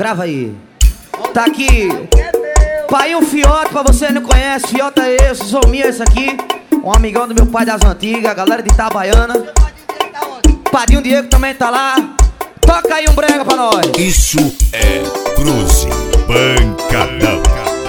Grava aí. Tá aqui Painho Fiote, pra você que não conhece. Fiota é esse, Zomia esse aqui. Um amigão do meu pai das antigas, a galera de Itabaiana. Padinho Diego também tá lá. Toca aí um brega pra nós. Isso é Cruze Pancadão.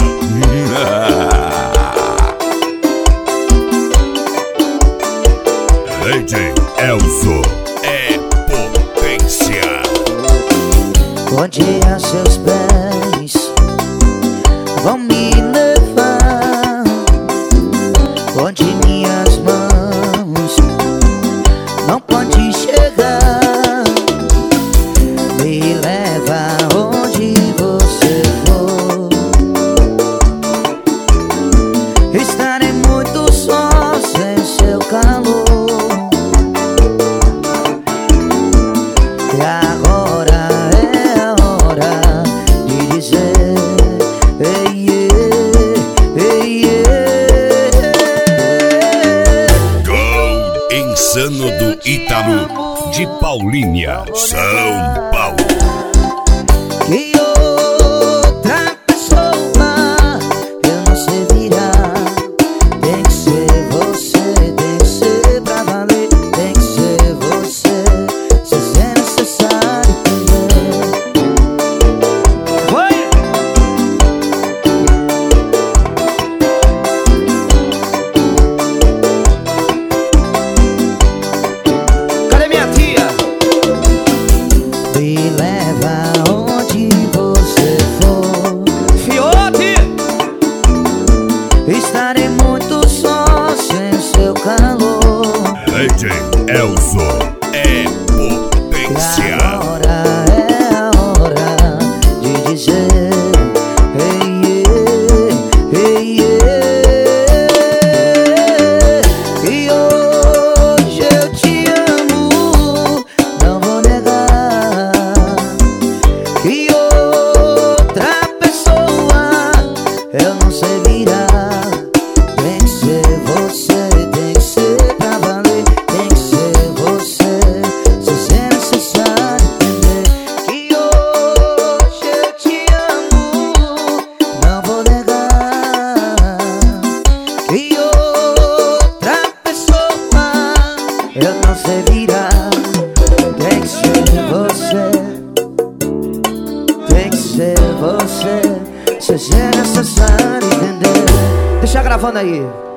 DJ Elzo é potência. Onde a seus pés vão me levar, onde minhas mãos não podem chegar. Me leva onde você for. Estarei muito só sem seu calor. E agora é a hora de dizer ei, ei, ei, Com Insano do Itaú, de Paulínia, São Paulo. que outra pessoa eu não sei virar. Tem que ser você, tem que ser pra valer. Tem que ser você, se é necessário entender. Foi! Cadê minha tia? Me leva onde você for. Fiote! Estarei muito só sem seu calor. DJ Elzo é E potência. agora é a hora de dizer ei, ei, ei, ei. E hoje eu te amo, não vou negar. E outra pessoa eu não sei virar. Tem que ser você, tem que ser pra valer. Tem que ser você, se é necessário entender. Que hoje eu te amo, não vou negar. Que outra pessoa eu não sei virar. Tem que ser você, tem que ser você, se é necessário entender. Deixa gravando aí.